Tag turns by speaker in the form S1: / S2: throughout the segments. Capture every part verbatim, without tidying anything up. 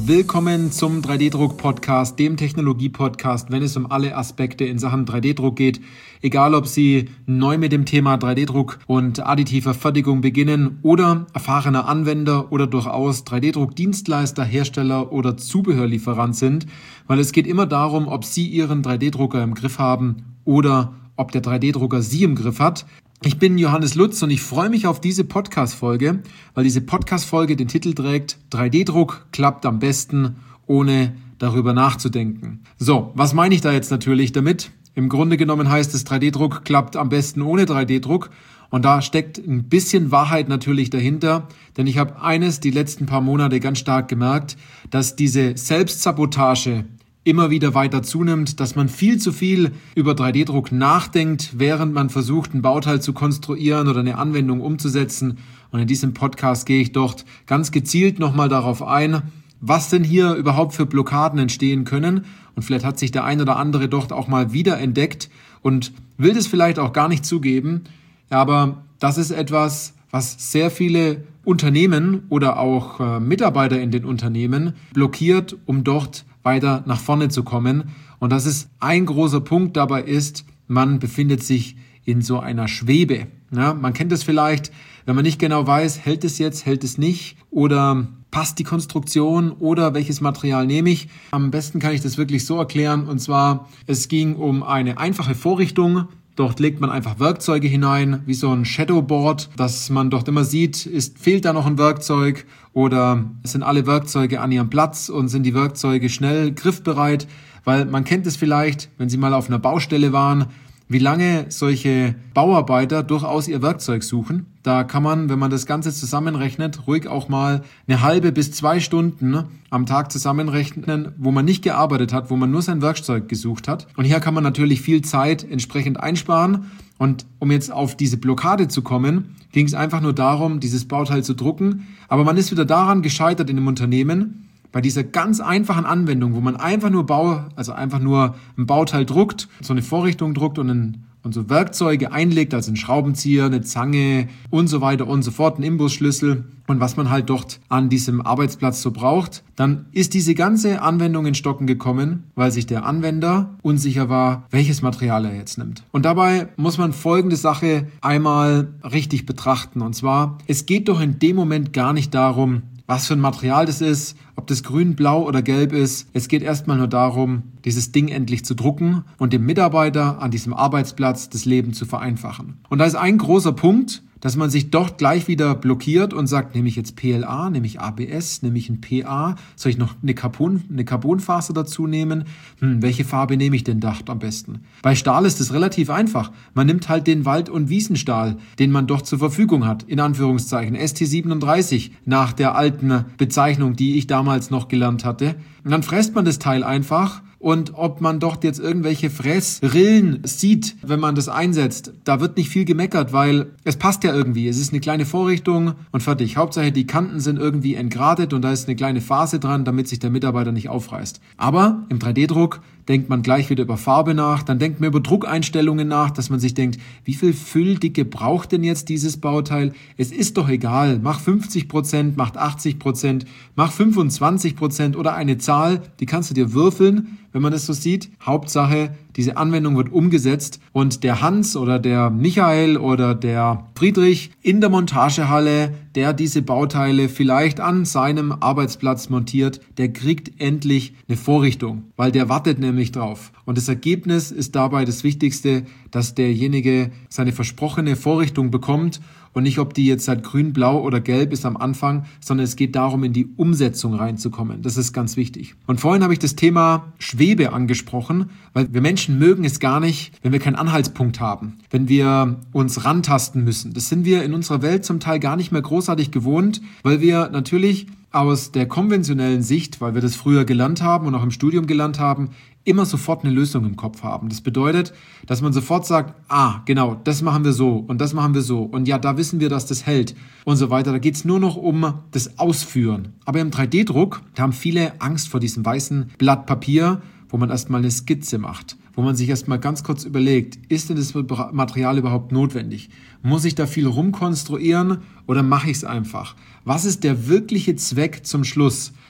S1: Willkommen zum drei D-Druck-Podcast, dem Technologie-Podcast, wenn es um alle Aspekte in Sachen drei D-Druck geht. Egal, ob Sie neu mit dem Thema drei D-Druck und additiver Fertigung beginnen oder erfahrener Anwender oder durchaus drei D-Druck-Dienstleister, Hersteller oder Zubehörlieferant sind, weil es geht immer darum, ob Sie Ihren drei D-Drucker im Griff haben oder ob der drei D-Drucker Sie im Griff hat. Ich bin Johannes Lutz und ich freue mich auf diese Podcast-Folge, weil diese Podcast-Folge den Titel trägt: drei D-Druck klappt am besten, ohne darüber nachzudenken. So, was meine ich da jetzt natürlich damit? Im Grunde genommen heißt es, drei D-Druck klappt am besten ohne drei D-Druck. Und da steckt ein bisschen Wahrheit natürlich dahinter, denn ich habe eines die letzten paar Monate ganz stark gemerkt, dass diese Selbstsabotage immer wieder weiter zunimmt, dass man viel zu viel über drei D-Druck nachdenkt, während man versucht, ein Bauteil zu konstruieren oder eine Anwendung umzusetzen. Und in diesem Podcast gehe ich dort ganz gezielt nochmal darauf ein, was denn hier überhaupt für Blockaden entstehen können. Und vielleicht hat sich der ein oder andere dort auch mal wiederentdeckt und will das vielleicht auch gar nicht zugeben. Aber das ist etwas, was sehr viele Unternehmen oder auch äh, Mitarbeiter in den Unternehmen blockiert, um dort weiter nach vorne zu kommen. Und das ist ein großer Punkt dabei ist, man befindet sich in so einer Schwebe. Ja, man kennt es vielleicht, wenn man nicht genau weiß, hält es jetzt, hält es nicht oder passt die Konstruktion oder welches Material nehme ich. Am besten kann ich das wirklich so erklären, und zwar, es ging um eine einfache Vorrichtung. Dort legt man einfach Werkzeuge hinein, wie so ein Shadowboard, dass man dort immer sieht, ist, fehlt da noch ein Werkzeug oder sind alle Werkzeuge an ihrem Platz und sind die Werkzeuge schnell griffbereit, weil man kennt es vielleicht, wenn Sie mal auf einer Baustelle waren, wie lange solche Bauarbeiter durchaus ihr Werkzeug suchen. Da kann man, wenn man das Ganze zusammenrechnet, ruhig auch mal eine halbe bis zwei Stunden am Tag zusammenrechnen, wo man nicht gearbeitet hat, wo man nur sein Werkzeug gesucht hat. Und hier kann man natürlich viel Zeit entsprechend einsparen. Und um jetzt auf diese Blockade zu kommen, ging es einfach nur darum, dieses Bauteil zu drucken. Aber man ist wieder daran gescheitert in dem Unternehmen, bei dieser ganz einfachen Anwendung, wo man einfach nur Bau, also einfach nur ein Bauteil druckt, so eine Vorrichtung druckt und, ein, und so Werkzeuge einlegt, also einen Schraubenzieher, eine Zange und so weiter und so fort, einen Imbusschlüssel und was man halt dort an diesem Arbeitsplatz so braucht, dann ist diese ganze Anwendung in Stocken gekommen, weil sich der Anwender unsicher war, welches Material er jetzt nimmt. Und dabei muss man folgende Sache einmal richtig betrachten, und zwar, es geht doch in dem Moment gar nicht darum, was für ein Material das ist, ob das grün, blau oder gelb ist. Es geht erstmal nur darum, dieses Ding endlich zu drucken und dem Mitarbeiter an diesem Arbeitsplatz das Leben zu vereinfachen. Und da ist ein großer Punkt, dass man sich dort gleich wieder blockiert und sagt, nehme ich jetzt P L A, nehme ich A B S, nehme ich ein P A, soll ich noch eine Carbon, eine Carbonfaser dazu nehmen? Hm, welche Farbe nehme ich denn da am besten? Bei Stahl ist es relativ einfach. Man nimmt halt den Wald- und Wiesenstahl, den man doch zur Verfügung hat, in Anführungszeichen, S T siebenunddreißig, nach der alten Bezeichnung, die ich damals noch gelernt hatte. Und dann fräst man das Teil einfach. Und ob man dort jetzt irgendwelche Fressrillen sieht, wenn man das einsetzt, da wird nicht viel gemeckert, weil es passt ja irgendwie. Es ist eine kleine Vorrichtung und fertig. Hauptsache die Kanten sind irgendwie entgradet und da ist eine kleine Phase dran, damit sich der Mitarbeiter nicht aufreißt. Aber im drei D-Druck denkt man gleich wieder über Farbe nach, dann denkt man über Druckeinstellungen nach, dass man sich denkt, wie viel Fülldicke braucht denn jetzt dieses Bauteil? Es ist doch egal, mach fünfzig Prozent, mach achtzig Prozent, mach fünfundzwanzig Prozent oder eine Zahl, die kannst du dir würfeln, wenn man das so sieht. Hauptsache, diese Anwendung wird umgesetzt und der Hans oder der Michael oder der Friedrich in der Montagehalle, der diese Bauteile vielleicht an seinem Arbeitsplatz montiert, der kriegt endlich eine Vorrichtung, weil der wartet nämlich drauf. Und das Ergebnis ist dabei das Wichtigste, dass derjenige seine versprochene Vorrichtung bekommt und nicht, ob die jetzt halt grün, blau oder gelb ist am Anfang, sondern es geht darum, in die Umsetzung reinzukommen. Das ist ganz wichtig. Und vorhin habe ich das Thema Schwebe angesprochen, weil wir Menschen mögen es gar nicht, wenn wir keinen Anhaltspunkt haben, wenn wir uns rantasten müssen. Das sind wir in unserer Welt zum Teil gar nicht mehr großartig gewohnt, weil wir natürlich aus der konventionellen Sicht, weil wir das früher gelernt haben und auch im Studium gelernt haben, immer sofort eine Lösung im Kopf haben. Das bedeutet, dass man sofort sagt, ah, genau, das machen wir so und das machen wir so und ja, da wissen wir, dass das hält und so weiter. Da geht es nur noch um das Ausführen. Aber im drei D-Druck, da haben viele Angst vor diesem weißen Blatt Papier, wo man erstmal eine Skizze macht, wo man sich erstmal ganz kurz überlegt, ist denn das Material überhaupt notwendig? Muss ich da viel rumkonstruieren oder mache ich es einfach? Was ist der wirkliche Zweck zum Schluss?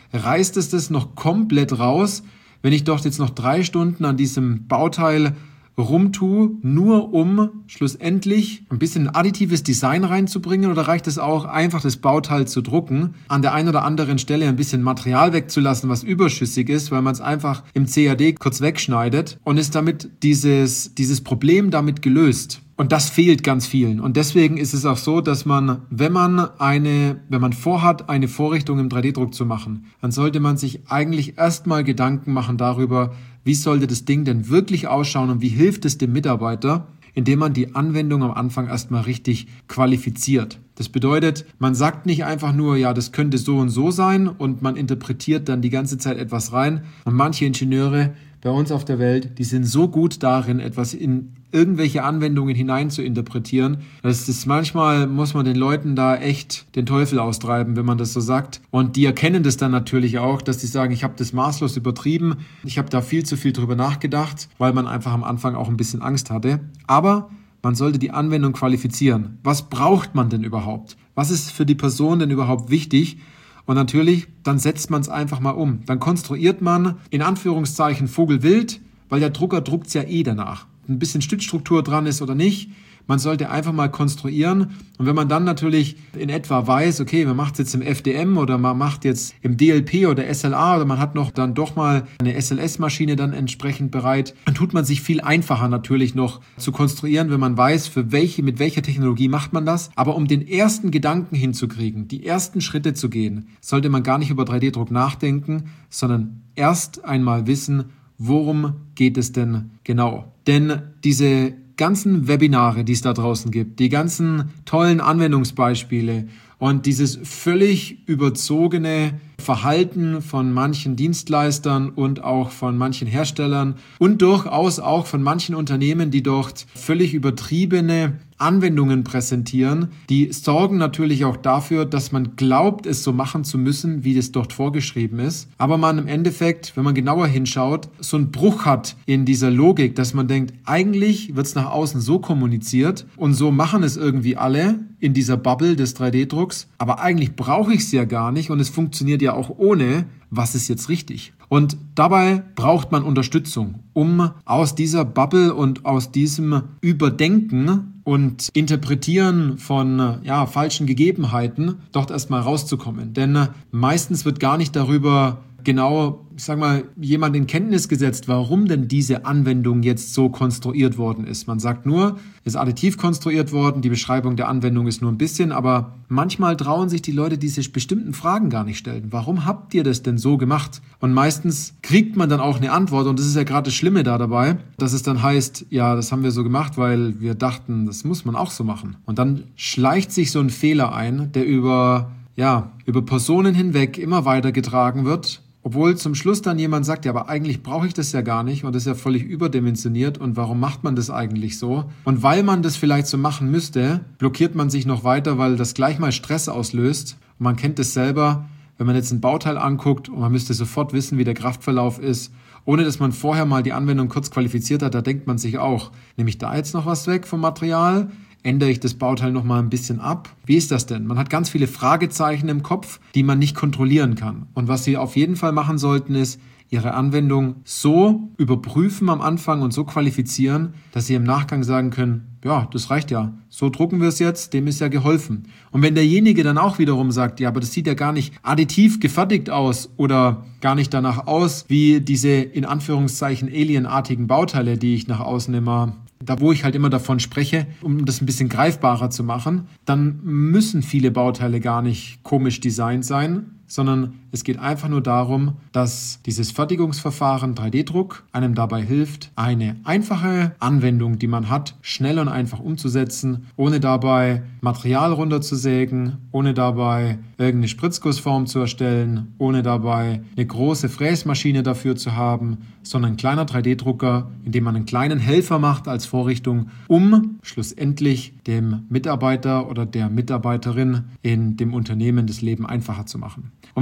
S1: reißt es das noch komplett raus, wenn ich doch jetzt noch drei Stunden an diesem Bauteil rumtue, nur um schlussendlich ein bisschen additives Design reinzubringen, oder reicht es auch, einfach das Bauteil zu drucken, an der einen oder anderen Stelle ein bisschen Material wegzulassen, was überschüssig ist, weil man es einfach im C A D kurz wegschneidet, und ist damit dieses, dieses Problem damit gelöst. Und das fehlt ganz vielen. Und deswegen ist es auch so, dass man, wenn man eine, wenn man vorhat, eine Vorrichtung im drei D Druck zu machen, dann sollte man sich eigentlich erstmal Gedanken machen darüber, wie sollte das Ding denn wirklich ausschauen und wie hilft es dem Mitarbeiter, indem man die Anwendung am Anfang erstmal richtig qualifiziert. Das bedeutet, man sagt nicht einfach nur, ja, das könnte so und so sein, und man interpretiert dann die ganze Zeit etwas rein. Und manche Ingenieure bei uns auf der Welt, die sind so gut darin, etwas in irgendwelche Anwendungen hinein zu interpretieren. Das ist manchmal, muss man den Leuten da echt den Teufel austreiben, wenn man das so sagt. Und die erkennen das dann natürlich auch, dass die sagen, ich habe das maßlos übertrieben, ich habe da viel zu viel drüber nachgedacht, weil man einfach am Anfang auch ein bisschen Angst hatte. Aber man sollte die Anwendung qualifizieren. Was braucht man denn überhaupt? Was ist für die Person denn überhaupt wichtig? Und natürlich, dann setzt man es einfach mal um. Dann konstruiert man in Anführungszeichen Vogelwild, weil der Drucker druckt es ja eh danach. Ein bisschen Stützstruktur dran ist oder nicht. Man sollte einfach mal konstruieren. Und wenn man dann natürlich in etwa weiß, okay, man macht es jetzt im F D M oder man macht jetzt im D L P oder S L A oder man hat noch dann doch mal eine S L S-Maschine dann entsprechend bereit, dann tut man sich viel einfacher natürlich noch zu konstruieren, wenn man weiß, für welche, mit welcher Technologie macht man das. Aber um den ersten Gedanken hinzukriegen, die ersten Schritte zu gehen, sollte man gar nicht über drei D Druck nachdenken, sondern erst einmal wissen, worum geht es denn genau. Denn diese ganzen Webinare, die es da draußen gibt, die ganzen tollen Anwendungsbeispiele und dieses völlig überzogene Verhalten von manchen Dienstleistern und auch von manchen Herstellern und durchaus auch von manchen Unternehmen, die dort völlig übertriebene Anwendungen präsentieren, die sorgen natürlich auch dafür, dass man glaubt, es so machen zu müssen, wie es dort vorgeschrieben ist. Aber man im Endeffekt, wenn man genauer hinschaut, so einen Bruch hat in dieser Logik, dass man denkt, eigentlich wird es nach außen so kommuniziert und so machen es irgendwie alle in dieser Bubble des drei D Drucks, aber eigentlich brauche ich es ja gar nicht und es funktioniert ja auch ohne. Was ist jetzt richtig? Und dabei braucht man Unterstützung, um aus dieser Bubble und aus diesem Überdenken und Interpretieren von ja, falschen Gegebenheiten dort erstmal rauszukommen. Denn meistens wird gar nicht darüber genau, ich sag mal, jemand in Kenntnis gesetzt, warum denn diese Anwendung jetzt so konstruiert worden ist. Man sagt nur, ist additiv konstruiert worden, die Beschreibung der Anwendung ist nur ein bisschen, aber manchmal trauen sich die Leute diese bestimmten Fragen gar nicht stellen. Warum habt ihr das denn so gemacht? Und meistens kriegt man dann auch eine Antwort, und das ist ja gerade das Schlimme da dabei, dass es dann heißt, ja, das haben wir so gemacht, weil wir dachten, das muss man auch so machen. Und dann schleicht sich so ein Fehler ein, der über, ja, über Personen hinweg immer weitergetragen wird, obwohl zum Schluss dann jemand sagt, ja, aber eigentlich brauche ich das ja gar nicht und das ist ja völlig überdimensioniert und warum macht man das eigentlich so? Und weil man das vielleicht so machen müsste, blockiert man sich noch weiter, weil das gleich mal Stress auslöst. Und man kennt es selber, wenn man jetzt ein Bauteil anguckt und man müsste sofort wissen, wie der Kraftverlauf ist, ohne dass man vorher mal die Anwendung kurz qualifiziert hat, da denkt man sich auch, nehme ich da jetzt noch was weg vom Material? Ändere ich das Bauteil noch mal ein bisschen ab? Wie ist das denn? Man hat ganz viele Fragezeichen im Kopf, die man nicht kontrollieren kann. Und was Sie auf jeden Fall machen sollten, ist, Ihre Anwendung so überprüfen am Anfang und so qualifizieren, dass Sie im Nachgang sagen können, ja, das reicht ja, so drucken wir es jetzt, dem ist ja geholfen. Und wenn derjenige dann auch wiederum sagt, ja, aber das sieht ja gar nicht additiv gefertigt aus oder gar nicht danach aus, wie diese in Anführungszeichen alienartigen Bauteile, die ich nach außen immer, da wo ich halt immer davon spreche, um das ein bisschen greifbarer zu machen, dann müssen viele Bauteile gar nicht komisch designt sein, sondern es geht einfach nur darum, dass dieses Fertigungsverfahren drei D Druck einem dabei hilft, eine einfache Anwendung, die man hat, schnell und einfach umzusetzen, ohne dabei Material runterzusägen, ohne dabei irgendeine Spritzgussform zu erstellen, ohne dabei eine große Fräsmaschine dafür zu haben, sondern ein kleiner drei D Drucker, in dem man einen kleinen Helfer macht als Vorrichtung, um schlussendlich dem Mitarbeiter oder der Mitarbeiterin in dem Unternehmen das Leben einfacher zu machen. Und wenn Sie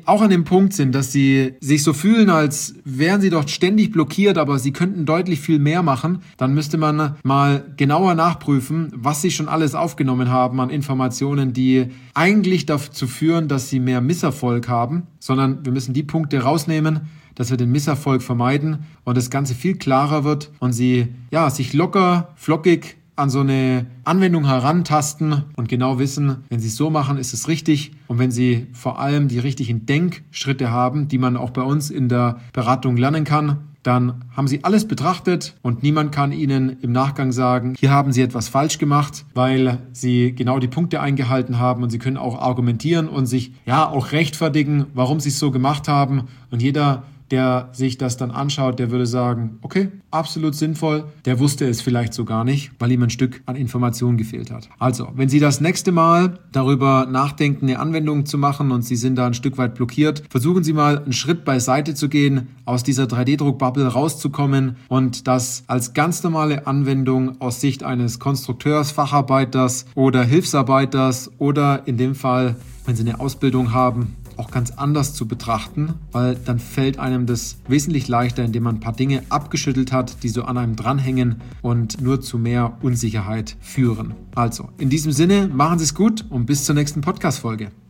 S1: auch an dem Punkt sind, dass Sie sich so fühlen, als wären Sie dort ständig blockiert, aber Sie könnten deutlich viel mehr machen, dann müsste man mal genauer nachprüfen, was Sie schon alles aufgenommen haben an Informationen, die eigentlich dazu führen, dass Sie mehr Misserfolg haben, sondern wir müssen die Punkte rausnehmen, dass wir den Misserfolg vermeiden und das Ganze viel klarer wird und Sie ja sich locker, flockig an so eine Anwendung herantasten und genau wissen, wenn Sie es so machen, ist es richtig. Und wenn Sie vor allem die richtigen Denkschritte haben, die man auch bei uns in der Beratung lernen kann, dann haben Sie alles betrachtet und niemand kann Ihnen im Nachgang sagen, hier haben Sie etwas falsch gemacht, weil Sie genau die Punkte eingehalten haben und Sie können auch argumentieren und sich ja auch rechtfertigen, warum Sie es so gemacht haben. Und jeder, der sich das dann anschaut, der würde sagen, okay, absolut sinnvoll. Der wusste es vielleicht so gar nicht, weil ihm ein Stück an Informationen gefehlt hat. Also, wenn Sie das nächste Mal darüber nachdenken, eine Anwendung zu machen und Sie sind da ein Stück weit blockiert, versuchen Sie mal einen Schritt beiseite zu gehen, aus dieser drei D Druck-Bubble rauszukommen und das als ganz normale Anwendung aus Sicht eines Konstrukteurs, Facharbeiters oder Hilfsarbeiters oder in dem Fall, wenn Sie eine Ausbildung haben, auch ganz anders zu betrachten, weil dann fällt einem das wesentlich leichter, indem man ein paar Dinge abgeschüttelt hat, die so an einem dranhängen und nur zu mehr Unsicherheit führen. Also, in diesem Sinne, machen Sie es gut und bis zur nächsten Podcast-Folge.